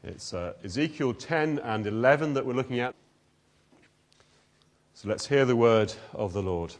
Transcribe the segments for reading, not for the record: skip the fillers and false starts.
It's Ezekiel 10 and 11 that we're looking at. So let's hear the word of the Lord.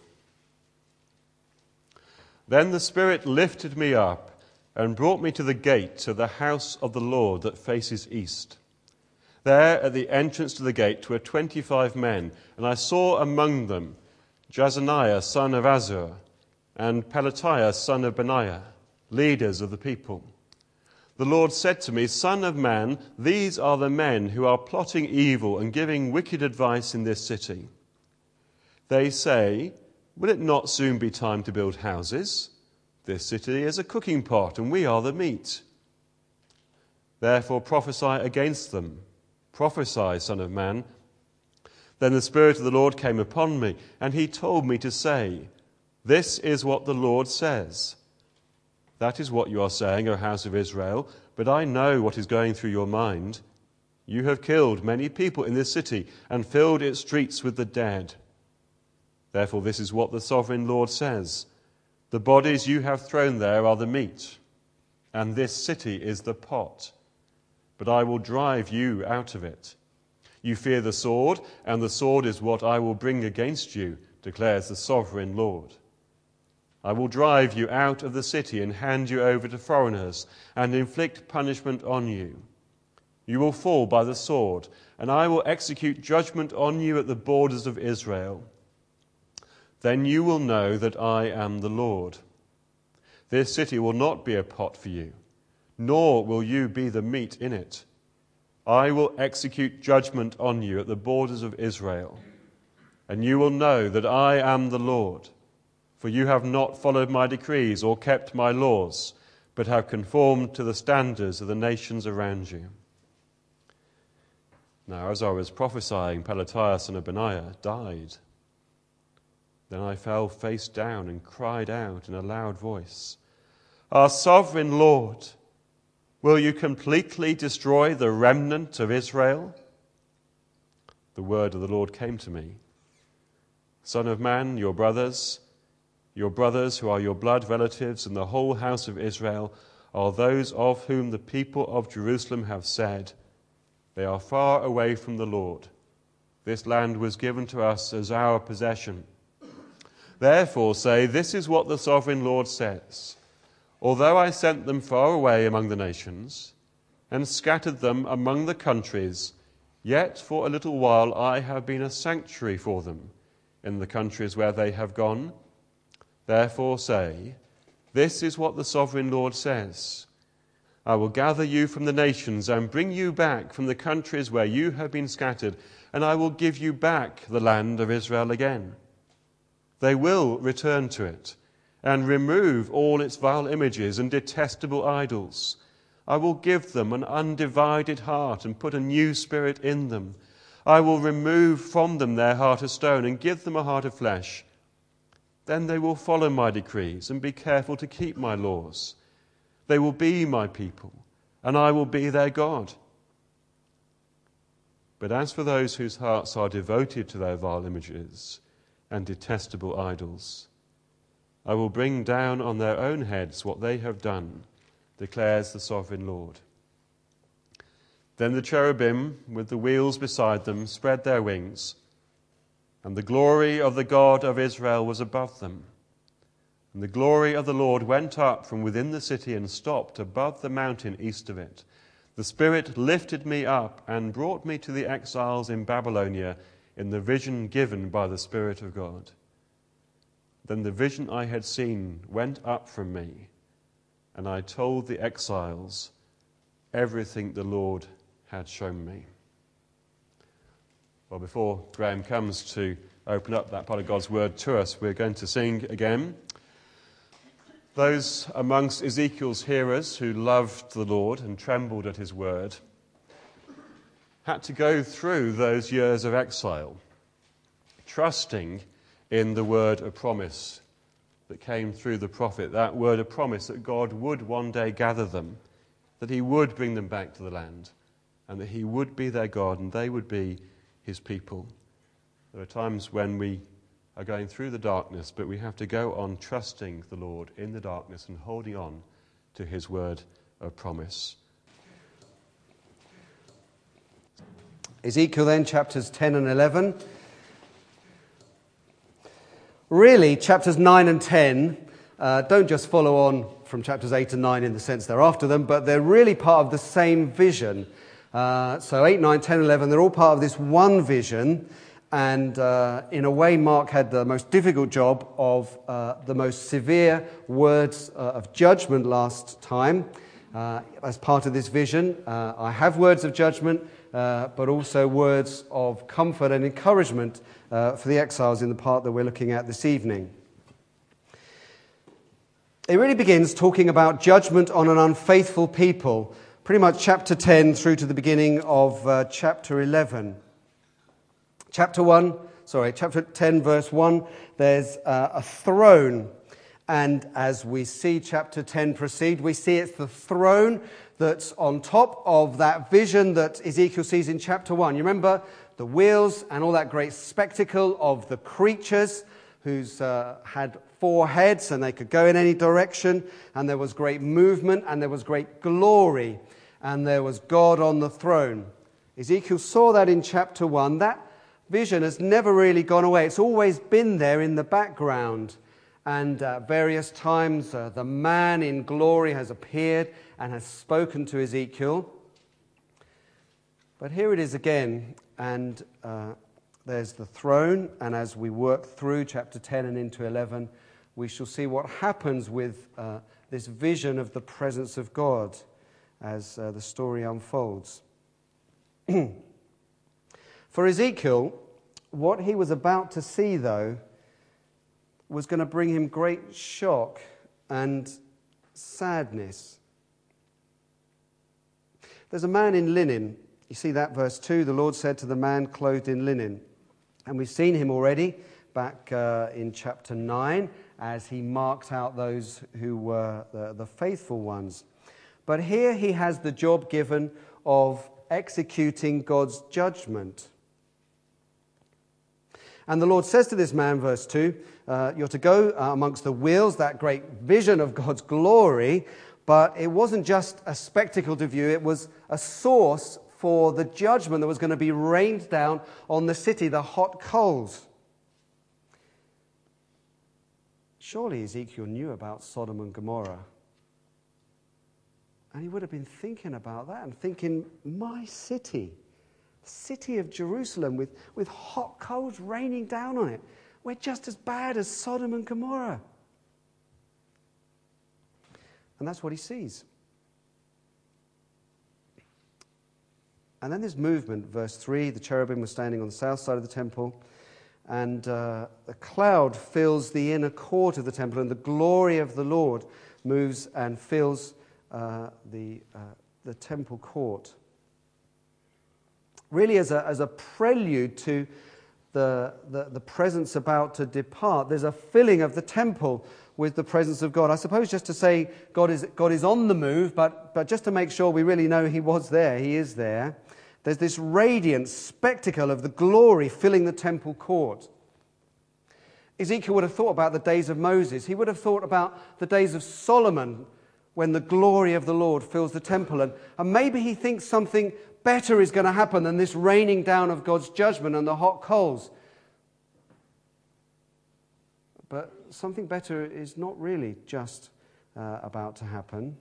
Then the Spirit lifted me up and brought me to the gate of the house of the Lord that faces east. There at the entrance to the gate were 25 men, and I saw among them Jazaniah son of Azur and Pelatiah son of Benaiah, leaders of the people. The Lord said to me, Son of man, these are the men who are plotting evil and giving wicked advice in this city. They say, will it not soon be time to build houses? This city is a cooking pot, and we are the meat. Therefore prophesy against them. Prophesy, Son of man. Then the Spirit of the Lord came upon me, and he told me to say, This is what the Lord says. That is what you are saying, O house of Israel, but I know what is going through your mind. You have killed many people in this city and filled its streets with the dead. Therefore this is what the sovereign Lord says. The bodies you have thrown there are the meat, and this city is the pot. But I will drive you out of it. You fear the sword, and the sword is what I will bring against you, declares the sovereign Lord. I will drive you out of the city and hand you over to foreigners and inflict punishment on you. You will fall by the sword, and I will execute judgment on you at the borders of Israel. Then you will know that I am the Lord. This city will not be a pot for you, nor will you be the meat in it. I will execute judgment on you at the borders of Israel, and you will know that I am the Lord. For you have not followed my decrees or kept my laws, but have conformed to the standards of the nations around you. Now, as I was prophesying, Pelatiah son of Benaiah died. Then I fell face down and cried out in a loud voice, Our sovereign Lord, will you completely destroy the remnant of Israel? The word of the Lord came to me. Son of man, your brothers who are your blood relatives and the whole house of Israel are those of whom the people of Jerusalem have said, They are far away from the Lord. This land was given to us as our possession. Therefore say, This is what the sovereign Lord says. Although I sent them far away among the nations and scattered them among the countries, yet for a little while I have been a sanctuary for them in the countries where they have gone. Therefore say, This is what the sovereign Lord says. I will gather you from the nations and bring you back from the countries where you have been scattered, and I will give you back the land of Israel again. They will return to it and remove all its vile images and detestable idols. I will give them an undivided heart and put a new spirit in them. I will remove from them their heart of stone and give them a heart of flesh. Then they will follow my decrees and be careful to keep my laws. They will be my people, and I will be their God. But as for those whose hearts are devoted to their vile images and detestable idols, I will bring down on their own heads what they have done, declares the sovereign Lord. Then the cherubim, with the wheels beside them, spread their wings, and the glory of the God of Israel was above them. And the glory of the Lord went up from within the city and stopped above the mountain east of it. The Spirit lifted me up and brought me to the exiles in Babylonia in the vision given by the Spirit of God. Then the vision I had seen went up from me, and I told the exiles everything the Lord had shown me. Well, before Graham comes to open up that part of God's word to us, we're going to sing again. Those amongst Ezekiel's hearers who loved the Lord and trembled at his word had to go through those years of exile, trusting in the word of promise that came through the prophet, that word of promise that God would one day gather them, that he would bring them back to the land, and that he would be their God and they would be his people. There are times when we are going through the darkness, but we have to go on trusting the Lord in the darkness and holding on to his word of promise. Ezekiel then, chapters 10 and 11. Really, chapters 9 and 10 don't just follow on from chapters 8 and 9 in the sense they're after them, but they're really part of the same vision. So 8, 9, 10, 11, they're all part of this one vision. And in a way, Mark had the most difficult job of the most severe words of judgment last time. As part of this vision, I have words of judgment, but also words of comfort and encouragement for the exiles in the part that we're looking at this evening. It really begins talking about judgment on an unfaithful people, pretty much chapter 10 through to the beginning of chapter 11. Chapter 10, verse 1, there's a throne. And as we see chapter 10 proceed, we see it's the throne that's on top of that vision that Ezekiel sees in chapter 1. You remember the wheels and all that great spectacle of the creatures who's had 4 heads and they could go in any direction, and there was great movement and there was great glory and there was God on the throne. Ezekiel saw that in chapter 1. That vision has never really gone away. It's always been there in the background. And at various times, the man in glory has appeared and has spoken to Ezekiel. But here it is again, and there's the throne. And as we work through chapter 10 and into 11, we shall see what happens with this vision of the presence of God as the story unfolds. For Ezekiel, what he was about to see, though, was going to bring him great shock and sadness. There's a man in linen. You see that, verse 2, the Lord said to the man clothed in linen. And we've seen him already back in chapter 9 as he marked out those who were the faithful ones. But here he has the job given of executing God's judgment. And the Lord says to this man, verse 2, you're to go amongst the wheels, that great vision of God's glory, but it wasn't just a spectacle to view, it was a source for the judgment that was going to be rained down on the city, the hot coals. Surely Ezekiel knew about Sodom and Gomorrah. And he would have been thinking about that and thinking, my city of Jerusalem with hot coals raining down on it. We're just as bad as Sodom and Gomorrah. And that's what he sees. And then this movement, verse 3, the cherubim were standing on the south side of the temple, and a cloud fills the inner court of the temple, and the glory of the Lord moves and fills the temple court. Really as a prelude to the presence about to depart. There's a filling of the temple with the presence of God. I suppose just to say God is on the move, but just to make sure we really know he was there, he is there. There's this radiant spectacle of the glory filling the temple court. Ezekiel would have thought about the days of Moses. He would have thought about the days of Solomon when the glory of the Lord fills the temple. And maybe he thinks something better is going to happen than this raining down of God's judgment and the hot coals. But something better is not really just about to happen.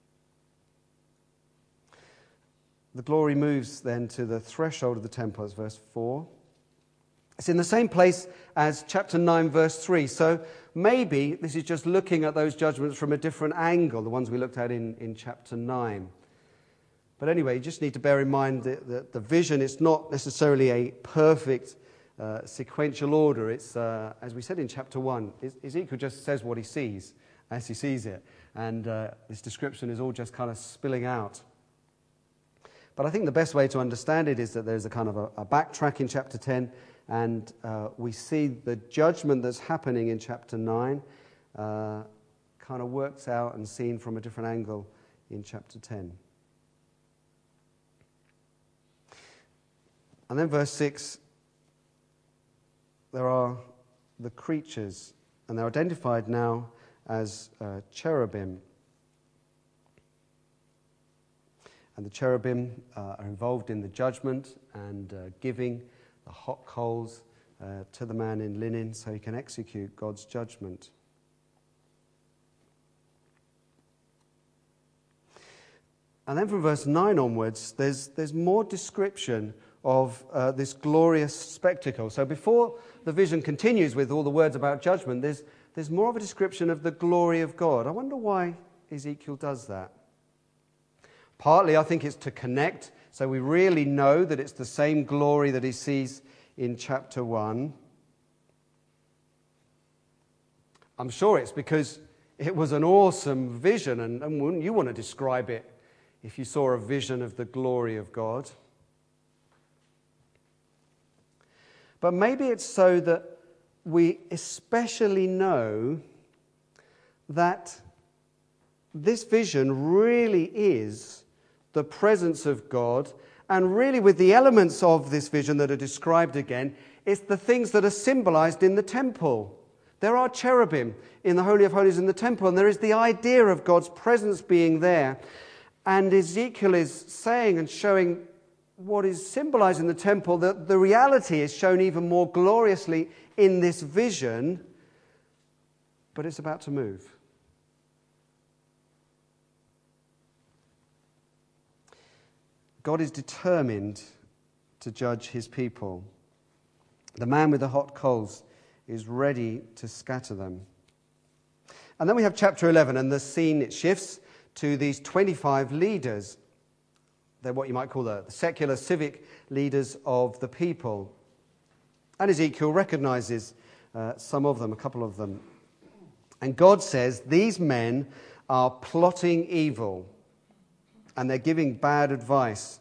The glory moves then to the threshold of the temple, as verse 4. It's in the same place as chapter 9, verse 3. So maybe this is just looking at those judgments from a different angle, the ones we looked at in chapter 9. But anyway, you just need to bear in mind that the vision is not necessarily a perfect sequential order. It's, as we said in chapter 1, Ezekiel just says what he sees as he sees it. And this description is all just kind of spilling out. But I think the best way to understand it is that there's a kind of a backtrack in chapter 10, and we see the judgment that's happening in chapter 9 kind of works out and seen from a different angle in chapter 10. And then verse 6, there are the creatures, and they're identified now as cherubim. And the cherubim are involved in the judgment and giving the hot coals to the man in linen so he can execute God's judgment. And then from verse 9 onwards, there's more description of this glorious spectacle. So before the vision continues with all the words about judgment, there's more of a description of the glory of God. I wonder why Ezekiel does that. Partly, I think it's to connect, so we really know that it's the same glory that he sees in chapter 1. I'm sure it's because it was an awesome vision, and wouldn't you want to describe it if you saw a vision of the glory of God? But maybe it's so that we especially know that this vision really is the presence of God, and really with the elements of this vision that are described again, it's the things that are symbolized in the temple. There are cherubim in the Holy of Holies in the temple, and there is the idea of God's presence being there. And Ezekiel is saying and showing what is symbolized in the temple, that the reality is shown even more gloriously in this vision, but it's about to move. God is determined to judge his people. The man with the hot coals is ready to scatter them. And then we have chapter 11, and the scene, it shifts to these 25 leaders. They're what you might call the secular civic leaders of the people. And Ezekiel recognizes some of them, a couple of them. And God says these men are plotting evil, and they're giving bad advice.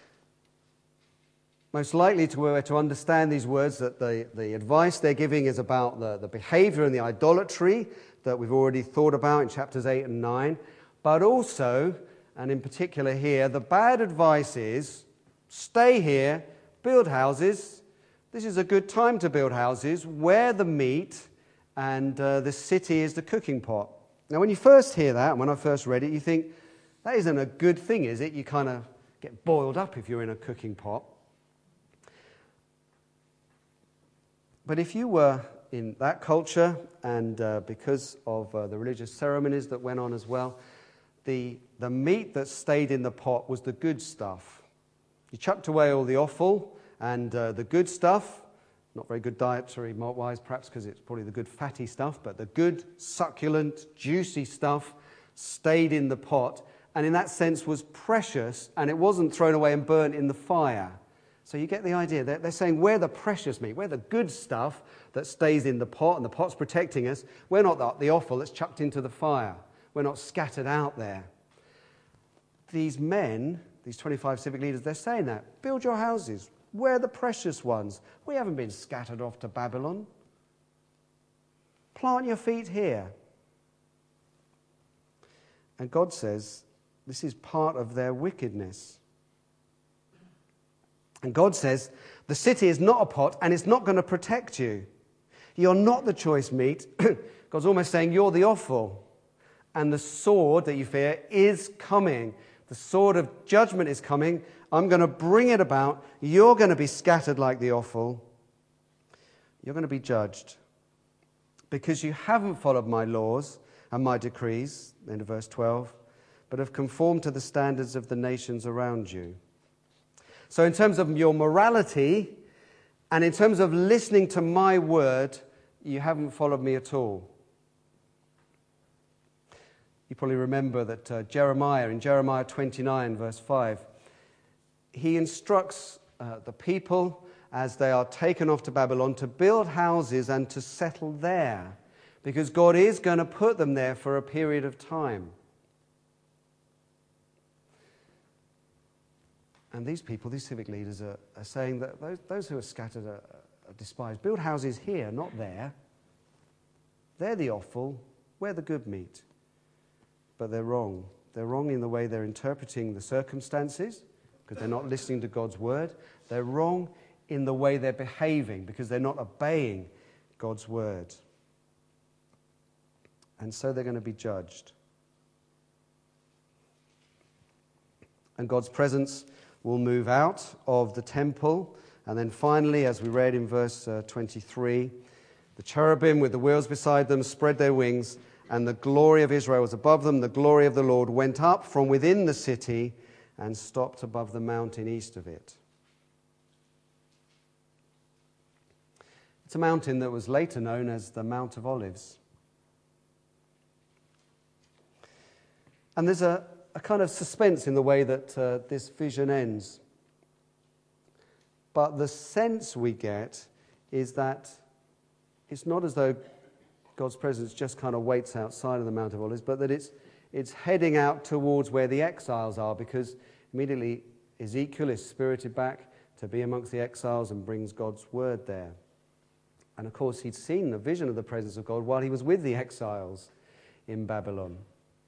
Most likely to understand these words, that the advice they're giving is about the behavior and the idolatry that we've already thought about in chapters 8 and 9. But also, and in particular here, the bad advice is, stay here, build houses. This is a good time to build houses where the meat and the city is the cooking pot. Now, when you first hear that, when I first read it, you think, that isn't a good thing, is it? You kind of get boiled up if you're in a cooking pot. But if you were in that culture, and because of the religious ceremonies that went on as well, the meat that stayed in the pot was the good stuff. You chucked away all the offal, and the good stuff, not very good dietary-wise perhaps, because it's probably the good fatty stuff, but the good, succulent, juicy stuff stayed in the pot, and in that sense was precious, and it wasn't thrown away and burnt in the fire. So you get the idea. They're saying we're the precious meat, we're the good stuff that stays in the pot, and the pot's protecting us. We're not the offal that's chucked into the fire. We're not scattered out there. These men, these 25 civic leaders, they're saying that. Build your houses. We're the precious ones. We haven't been scattered off to Babylon. Plant your feet here. And God says this is part of their wickedness. And God says the city is not a pot and it's not going to protect you. You're not the choice meat. God's almost saying you're the offal. And the sword that you fear is coming. The sword of judgment is coming. I'm going to bring it about. You're going to be scattered like the offal. You're going to be judged. Because you haven't followed my laws and my decrees, end of verse 12, but have conformed to the standards of the nations around you. So in terms of your morality, and in terms of listening to my word, you haven't followed me at all. You probably remember that Jeremiah, in Jeremiah 29, verse 5, he instructs the people as they are taken off to Babylon to build houses and to settle there, because God is going to put them there for a period of time. And these people, these civic leaders, are saying that those who are scattered are despised. Build houses here, not there. They're the offal, we're the good meat. But they're wrong. They're wrong in the way they're interpreting the circumstances, because they're not listening to God's word. They're wrong in the way they're behaving, because they're not obeying God's word. And so they're going to be judged. And God's presence will move out of the temple. And then finally, as we read in verse 23, the cherubim with the wheels beside them spread their wings, and the glory of Israel was above them. The glory of the Lord went up from within the city and stopped above the mountain east of it. It's a mountain that was later known as the Mount of Olives. And there's a kind of suspense in the way that this vision ends. But the sense we get is that it's not as though God's presence just kind of waits outside of the Mount of Olives, but that it's heading out towards where the exiles are, because immediately Ezekiel is spirited back to be amongst the exiles and brings God's word there. And of course, he'd seen the vision of the presence of God while he was with the exiles in Babylon.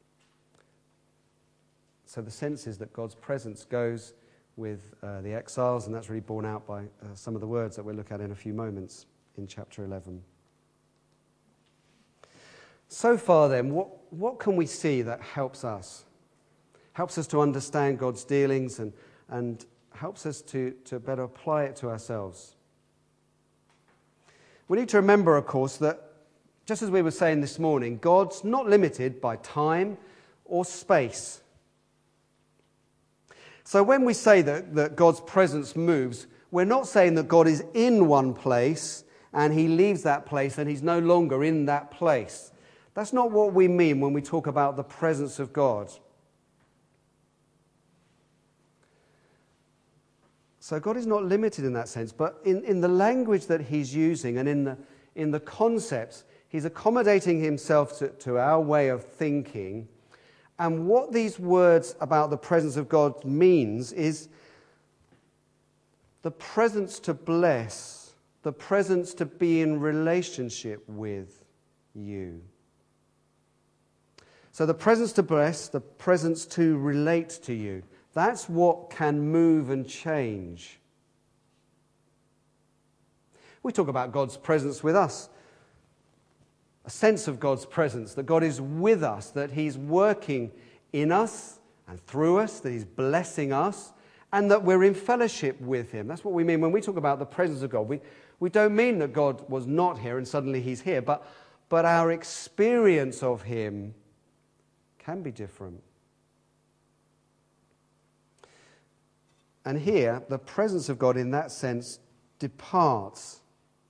So the sense is that God's presence goes with the exiles, and that's really borne out by some of the words that we'll look at in a few moments in chapter 11. So far then, what can we see that helps us? Helps us to understand God's dealings and helps us to better apply it to ourselves. We need to remember, of course, that just as we were saying this morning, God's not limited by time or space. So when we say that God's presence moves, we're not saying that God is in one place and he leaves that place and he's no longer in that place. That's not what we mean when we talk about the presence of God. So God is not limited in that sense, but in the language that he's using and in the concepts, he's accommodating himself to our way of thinking. And what these words about the presence of God means is the presence to bless, the presence to be in relationship with you. So the presence to bless, the presence to relate to you. That's what can move and change. We talk about God's presence with us. A sense of God's presence, that God is with us, that he's working in us and through us, that he's blessing us, and that we're in fellowship with him. That's what we mean when we talk about the presence of God. We don't mean that God was not here and suddenly he's here, but our experience of him can be different. And here, the presence of God in that sense departs.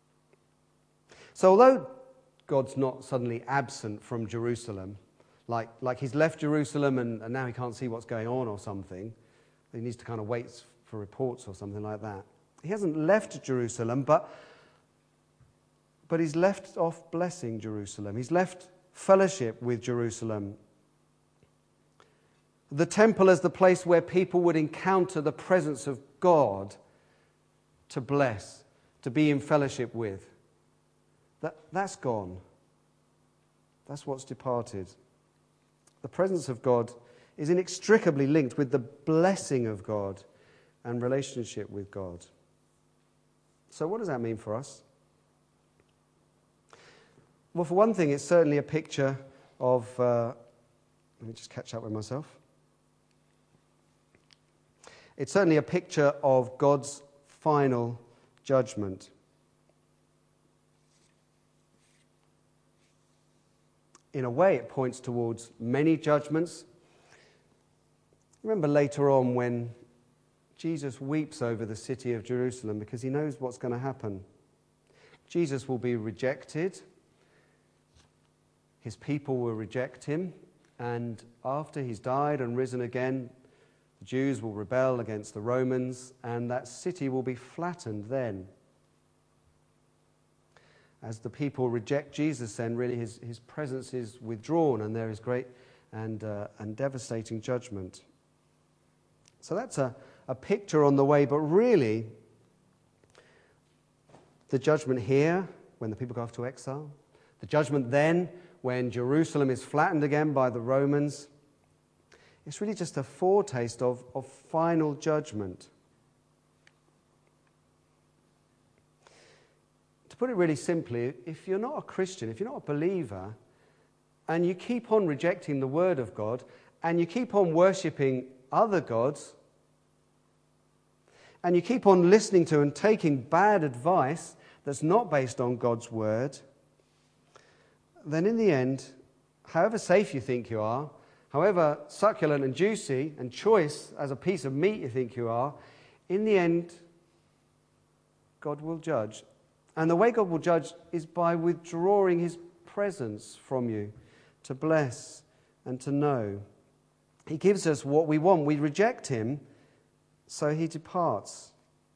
So although God's not suddenly absent from Jerusalem, like he's left Jerusalem and now he can't see what's going on or something, he needs to kind of wait for reports or something like that. He hasn't left Jerusalem, but he's left off blessing Jerusalem. He's left fellowship with Jerusalem. The temple as the place where people would encounter the presence of God to bless, to be in fellowship with. That's gone. That's what's departed. The presence of God is inextricably linked with the blessing of God and relationship with God. So what does that mean for us? Well, for one thing, it's certainly a picture of... let me just catch up with myself. It's certainly a picture of God's final judgment. In a way, it points towards many judgments. Remember later on when Jesus weeps over the city of Jerusalem because he knows what's going to happen. Jesus will be rejected. His people will reject him. And after he's died and risen again, the Jews will rebel against the Romans, and that city will be flattened then. As the people reject Jesus, then really his presence is withdrawn, and there is great and devastating judgment. So that's a picture on the way, but really, the judgment here, when the people go off to exile, the judgment then, when Jerusalem is flattened again by the Romans, it's really just a foretaste of final judgment. To put it really simply, if you're not a Christian, if you're not a believer, and you keep on rejecting the Word of God, and you keep on worshipping other gods, and you keep on listening to and taking bad advice that's not based on God's word, then in the end, however safe you think you are, however succulent and juicy and choice as a piece of meat you think you are, in the end, God will judge. And the way God will judge is by withdrawing his presence from you to bless and to know. He gives us what we want. We reject him, so he departs.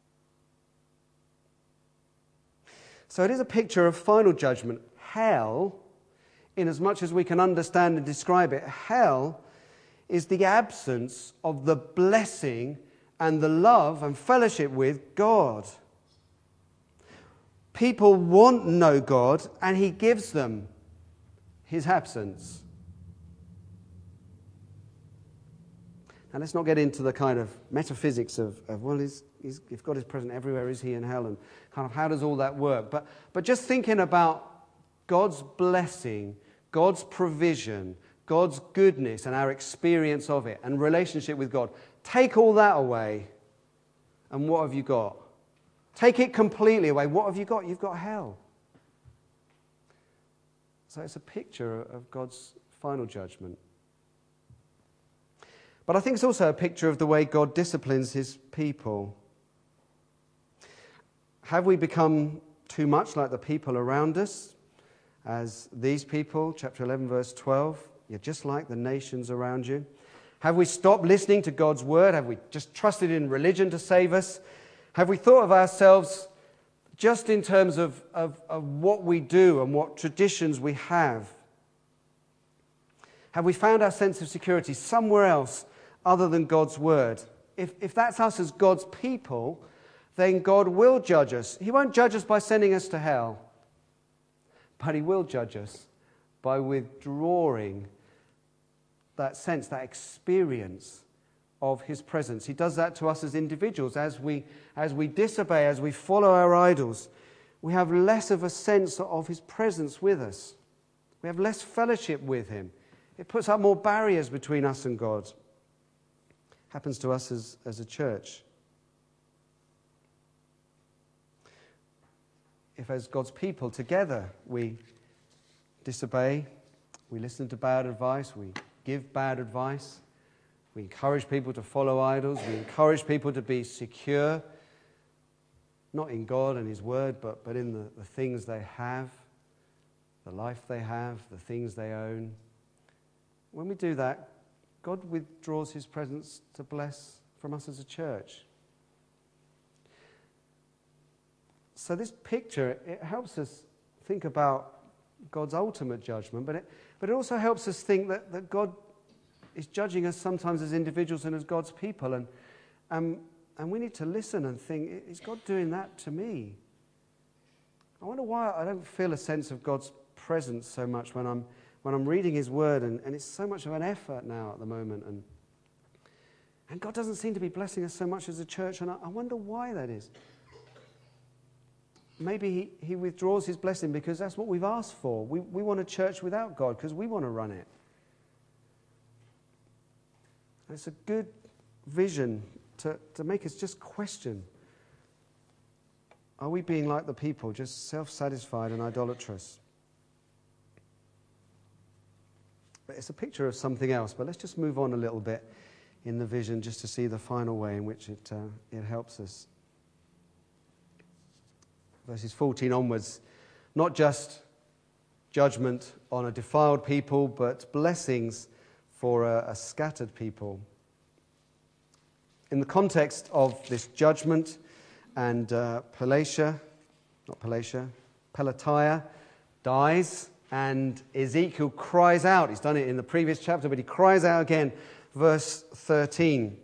So it is a picture of final judgment. Hell, in as much as we can understand and describe it, hell is the absence of the blessing and the love and fellowship with God. People want no God, and he gives them his absence. Now let's not get into the kind of metaphysics of well, if God is present everywhere, is he in hell? And kind of how does all that work? But just thinking about God's blessing, God's provision, God's goodness and our experience of it and relationship with God. Take all that away, and what have you got? Take it completely away. What have you got? You've got hell. So it's a picture of God's final judgment. But I think it's also a picture of the way God disciplines his people. Have we become too much like the people around us? As these people, chapter 11, verse 12, you're just like the nations around you. Have we stopped listening to God's word? Have we just trusted in religion to save us? Have we thought of ourselves just in terms of what we do and what traditions we have? Have we found our sense of security somewhere else other than God's word? If that's us as God's people, then God will judge us. He won't judge us by sending us to hell, but he will judge us by withdrawing that sense, that experience of his presence. He does that to us as individuals. As we disobey, as we follow our idols, we have less of a sense of his presence with us. We have less fellowship with him. It puts up more barriers between us and God. Happens to us as a church. If as God's people together we disobey, we listen to bad advice, we give bad advice, we encourage people to follow idols, we encourage people to be secure, not in God and his word, but in the things they have, the life they have, the things they own. When we do that, God withdraws his presence to bless from us as a church. So this picture, it helps us think about God's ultimate judgment, but it also helps us think that God is judging us sometimes as individuals and as God's people, and we need to listen and think, is God doing that to me? I wonder why I don't feel a sense of God's presence so much when I'm reading his word, and it's so much of an effort now at the moment, and God doesn't seem to be blessing us so much as a church, and I wonder why that is. Maybe he withdraws his blessing because that's what we've asked for. We want a church without God because we want to run it. And it's a good vision to make us just question, are we being like the people, just self-satisfied and idolatrous? But it's a picture of something else. But let's just move on a little bit in the vision just to see the final way in which it helps us. Verses 14 onwards, not just judgment on a defiled people, but blessings for a scattered people. In the context of this judgment, and Pelatiah dies, and Ezekiel cries out. He's done it in the previous chapter, but he cries out again, verse 13.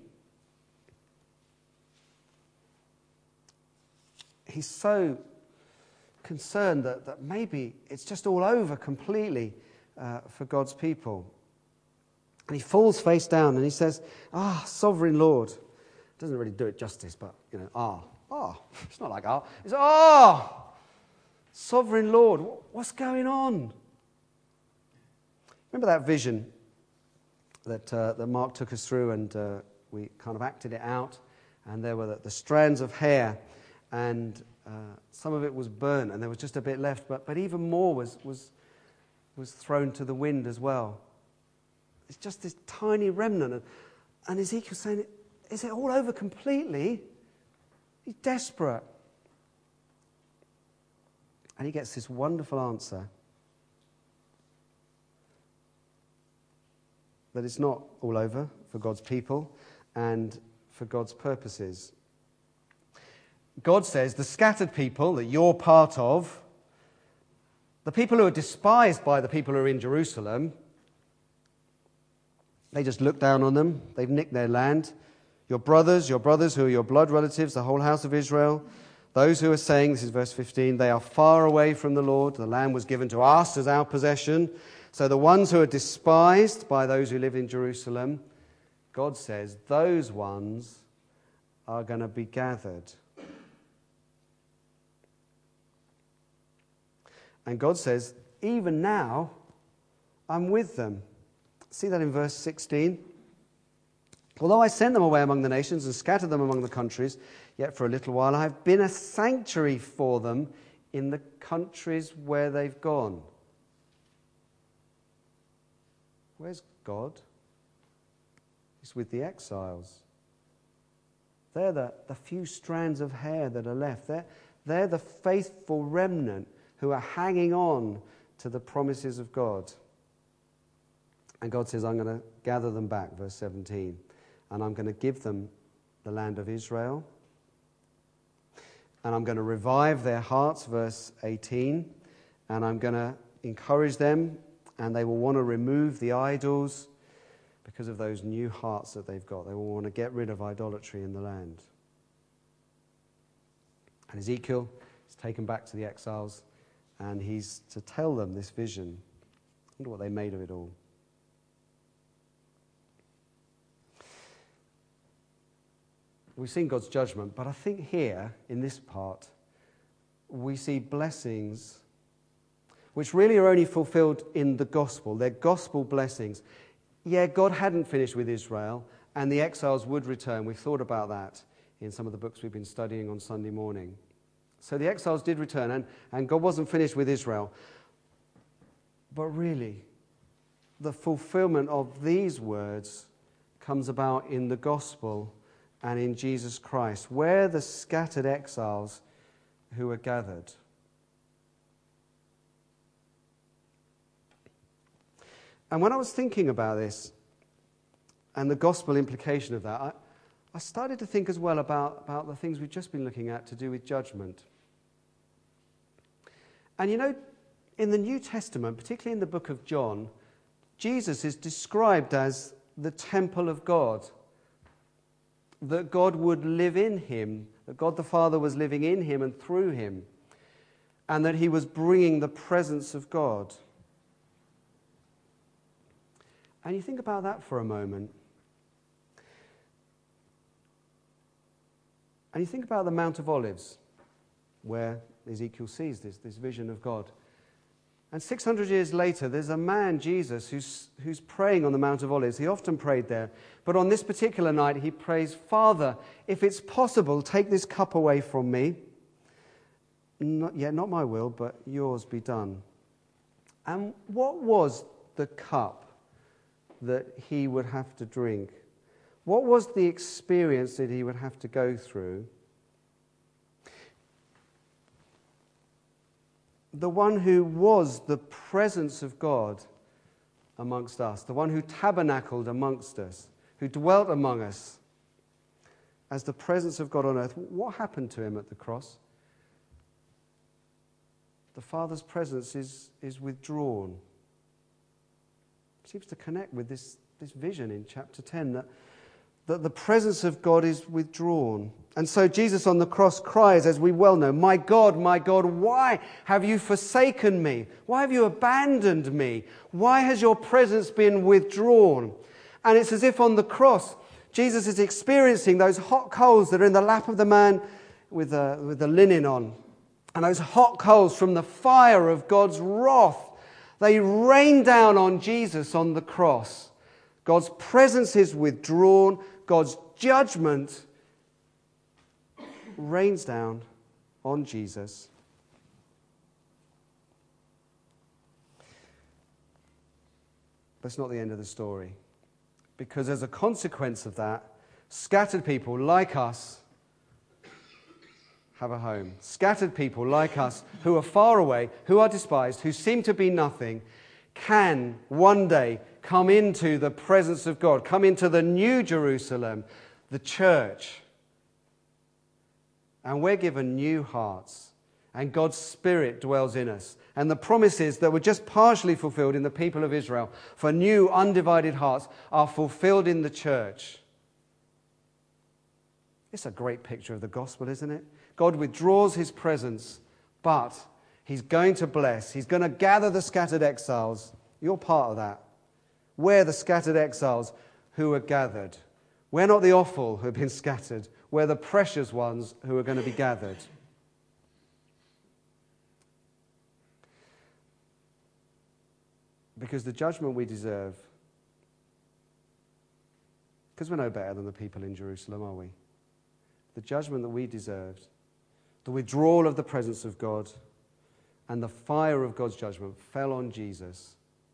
He's so concerned that maybe it's just all over completely for God's people. And he falls face down and he says, sovereign Lord. Doesn't really do it justice, but, it's not like it's sovereign Lord, what's going on? Remember that vision that Mark took us through, and we kind of acted it out, and there were the strands of hair, and some of it was burnt, and there was just a bit left, but even more was thrown to the wind as well. It's just this tiny remnant, and Ezekiel's saying, is it all over completely? He's desperate. And he gets this wonderful answer that it's not all over for God's people and for God's purposes. God says the scattered people that you're part of, the people who are despised by the people who are in Jerusalem, they just look down on them. They've nicked their land. Your brothers who are your blood relatives, the whole house of Israel, those who are saying, this is verse 15, they are far away from the Lord. The land was given to us as our possession. So the ones who are despised by those who live in Jerusalem, God says, those ones are going to be gathered. And God says, even now, I'm with them. See that in verse 16? Although I sent them away among the nations and scattered them among the countries, yet for a little while I have been a sanctuary for them in the countries where they've gone. Where's God? He's with the exiles. They're the few strands of hair that are left. They're the faithful remnant who are hanging on to the promises of God. And God says, I'm going to gather them back, verse 17. And I'm going to give them the land of Israel. And I'm going to revive their hearts, verse 18. And I'm going to encourage them, and they will want to remove the idols because of those new hearts that they've got. They will want to get rid of idolatry in the land. And Ezekiel is taken back to the exiles, and he's to tell them this vision. I wonder what they made of it all. We've seen God's judgment, but I think here, in this part, we see blessings which really are only fulfilled in the gospel. They're gospel blessings. Yeah, God hadn't finished with Israel, and the exiles would return. We've thought about that in some of the books we've been studying on Sunday morning. So the exiles did return, and God wasn't finished with Israel. But really, the fulfillment of these words comes about in the gospel and in Jesus Christ, where the scattered exiles who are gathered. And when I was thinking about this and the gospel implication of that, I started to think as well about the things we've just been looking at to do with judgment. And you know, in the New Testament, particularly in the book of John, Jesus is described as the temple of God. That God would live in him, that God the Father was living in him and through him, and that he was bringing the presence of God. And you think about that for a moment. And you think about the Mount of Olives, where Ezekiel sees this vision of God. And 600 years later, there's a man, Jesus, who's praying on the Mount of Olives. He often prayed there. But on this particular night, he prays, Father, if it's possible, take this cup away from me. Not my will, but yours be done. And what was the cup that he would have to drink? What was the experience that he would have to go through? The one who was the presence of God amongst us, the one who tabernacled amongst us, who dwelt among us as the presence of God on earth. What happened to him at the cross? The Father's presence is withdrawn. It seems to connect with this vision in chapter 10 that the presence of God is withdrawn. And so Jesus on the cross cries, as we well know, my God, why have you forsaken me? Why have you abandoned me? Why has your presence been withdrawn? And it's as if on the cross, Jesus is experiencing those hot coals that are in the lap of the man with the linen on. And those hot coals from the fire of God's wrath, they rain down on Jesus on the cross. God's presence is withdrawn. God's judgment rains down on Jesus. But it's not the end of the story. Because as a consequence of that, scattered people like us have a home. Scattered people like us who are far away, who are despised, who seem to be nothing, can one day come into the presence of God, come into the new Jerusalem, the church. And we're given new hearts, and God's Spirit dwells in us. And the promises that were just partially fulfilled in the people of Israel for new undivided hearts are fulfilled in the church. It's a great picture of the gospel, isn't it? God withdraws his presence, but he's going to bless. He's going to gather the scattered exiles. You're part of that. We're the scattered exiles who are gathered. We're not the offal who have been scattered. We're the precious ones who are going to be gathered. Because the judgment we deserve, because we're no better than the people in Jerusalem, are we? The judgment that we deserved, the withdrawal of the presence of God, and the fire of God's judgment fell on Jesus.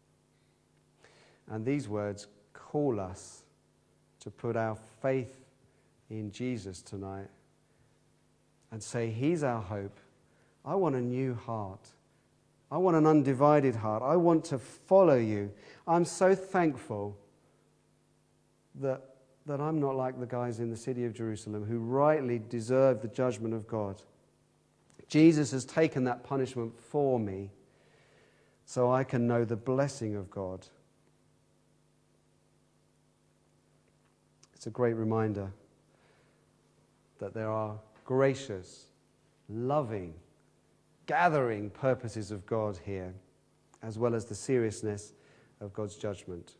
And these words call us to put our faith in Jesus tonight and say, he's our hope. I want a new heart. I want an undivided heart. I want to follow you. I'm so thankful that I'm not like the guys in the city of Jerusalem who rightly deserve the judgment of God. Jesus has taken that punishment for me so I can know the blessing of God. It's a great reminder that there are gracious, loving, gathering purposes of God here, as well as the seriousness of God's judgment.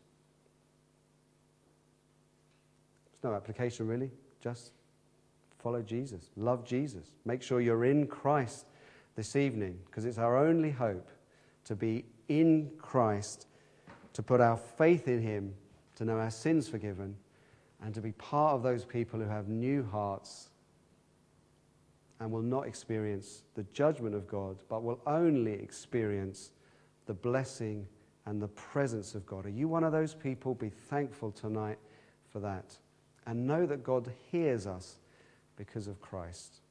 There's no application really, just follow Jesus, love Jesus. Make sure you're in Christ this evening, because it's our only hope to be in Christ, to put our faith in him, to know our sins forgiven, and to be part of those people who have new hearts and will not experience the judgment of God, but will only experience the blessing and the presence of God. Are you one of those people? Be thankful tonight for that. And know that God hears us because of Christ.